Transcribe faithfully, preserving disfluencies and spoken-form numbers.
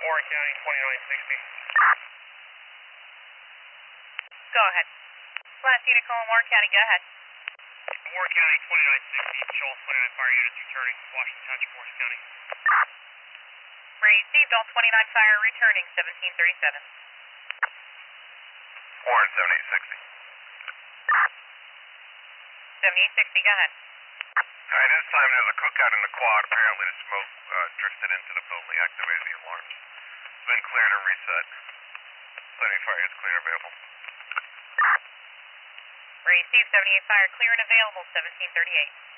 Warren County, twenty-nine sixty. Go ahead. Last unit calling Warren County, go ahead. Warren County, twenty-nine sixty, Shoals twenty-nine fire units returning, Washington Township, Morris County. Received, all twenty-nine fire returning, seventeen thirty-seven. Warren, seventy-eight sixty. seventy-eight sixty, go ahead. All right, this time there's a cookout in the quad. Apparently the smoke uh, drifted into the building, activated the alarms. It's been cleared and reset. Plenty of fire units clear and available. Received, seventy-eight fire clear and available, seventeen thirty-eight.